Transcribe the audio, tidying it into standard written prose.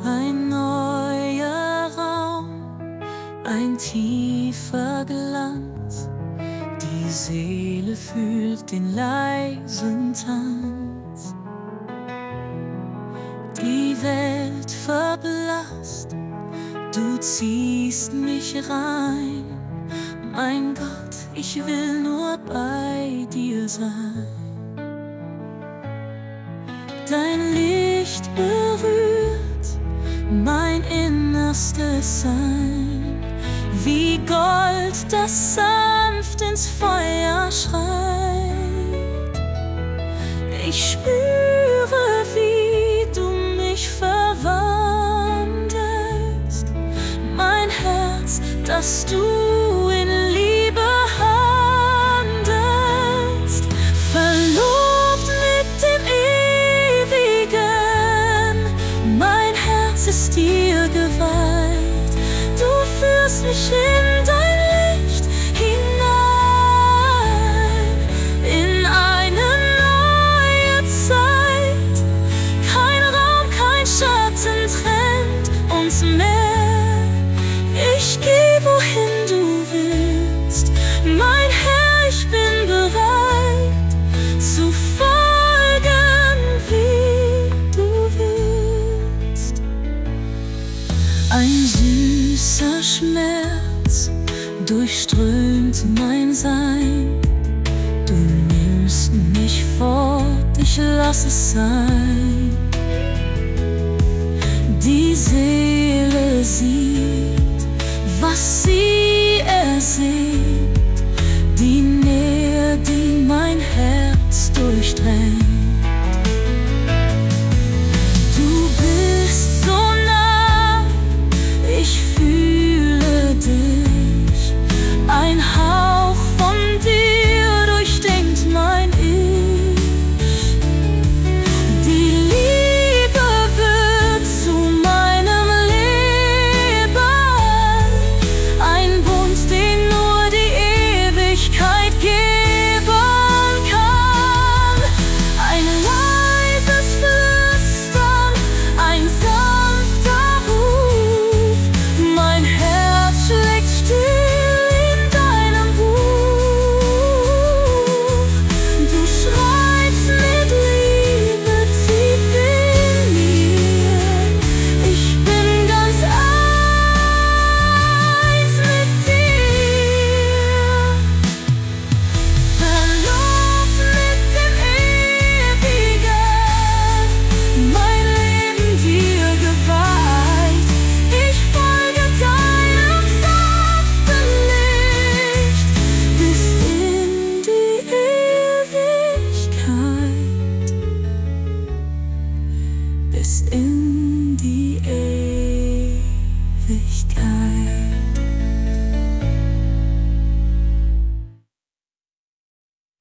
Ein neuer Raum, ein tiefer Glanz, die Seele fühlt den leisen Tanz. Die Welt verblasst, du ziehst mich rein. Mein Gott, ich will nur bei dir sein. Dein Licht berührt mein innerstes Sein, wie Gold, das sanft ins Feuer schreit. Ich spüre, wie du mich verwandelst, mein Herz, das du in Liebe handelst. Verlobt mit dem Ewigen, mein Herz ist dir geweiht. Du führst mich in dein Licht hinein, in eine neue Zeit. Kein Raum, kein Schatten trennt uns mehr. Ich geh, wohin du willst, mein Herr, ich bin bereit zu folgen, wie du willst. Ein süßer Schmerz durchströmt mein Sein. Du nimmst mich fort, ich lass es sein. Die Seele sieht, was sie ersehnt.